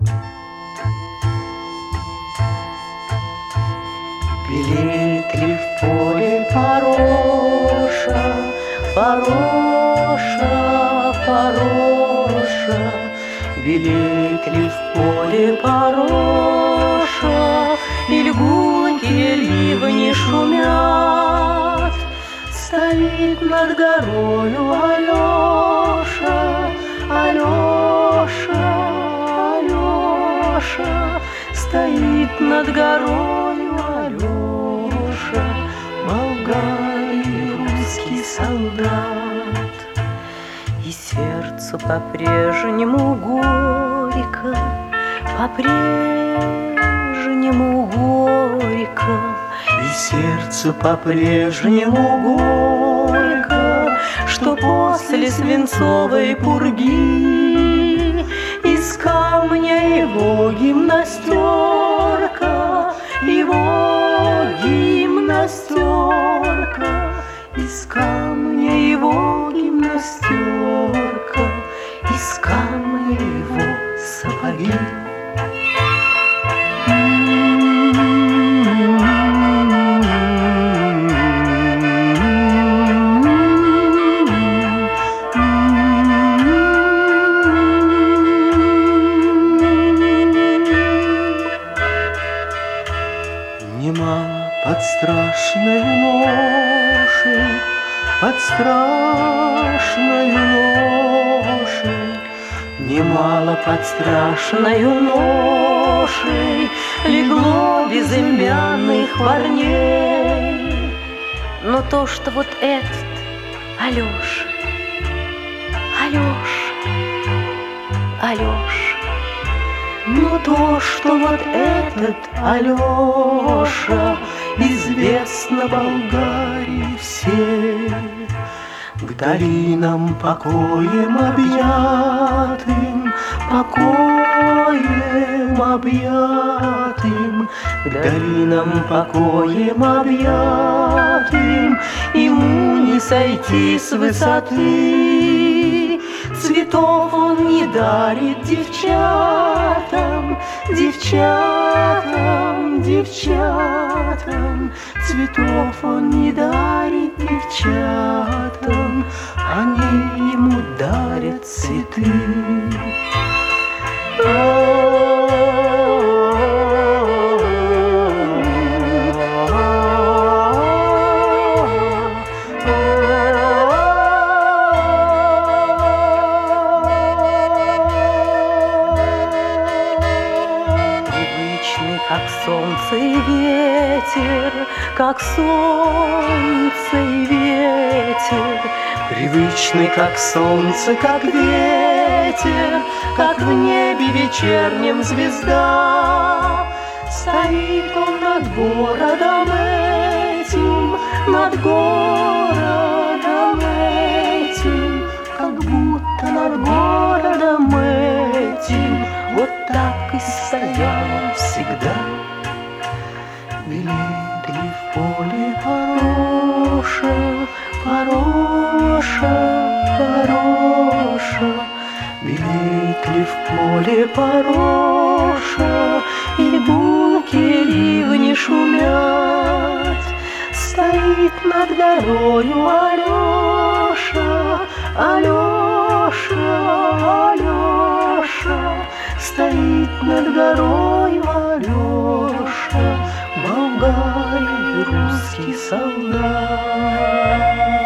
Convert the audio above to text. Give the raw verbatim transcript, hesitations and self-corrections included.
Белеет ли в поле пороша, пороша, пороша? Белеет ли в поле пороша, или гулкие ливни шумят? Стоит над горою Алеша, Алеша, Алеша. Стоит над горою Алеша, болгарий русский солдат. И сердцу по-прежнему горько, по-прежнему горько. И сердцу по-прежнему горько, что после свинцовой пурги из камня его гимнастерка, его гимнастерка, из камня его гимнастерка, из камня его сапоги. Немало под страшной ношей, под страшной ношей, немало под страшной ношей легло безымянных парней. Но то, что вот этот Алеша, Алеша, Алеша, но то, что вот этот Алеша известно Болгарии всей, к долинам покоем объятым, покоем объятым, к долинам покоем объятым, ему не сойти с высоты. Цветов он не дарит девчатам, девчатам, девчатам. Цветов он не дарит девчатам, они ему дарят цветы. Как солнце и ветер, как солнце и ветер, привычный, как солнце, как ветер, как в небе вечернем звезда. Стоит он над городом этим, над городом этим, как будто над городом этим, вот так и стоял всегда. Белеет ли в поле пороша, пороша, пороша? Белеет ли в поле пороша, или гулкие ливни шумят? Стоит над горою Алеша, Алеша, Алеша. Стоит над горою Алеша, болгарий русский солдат.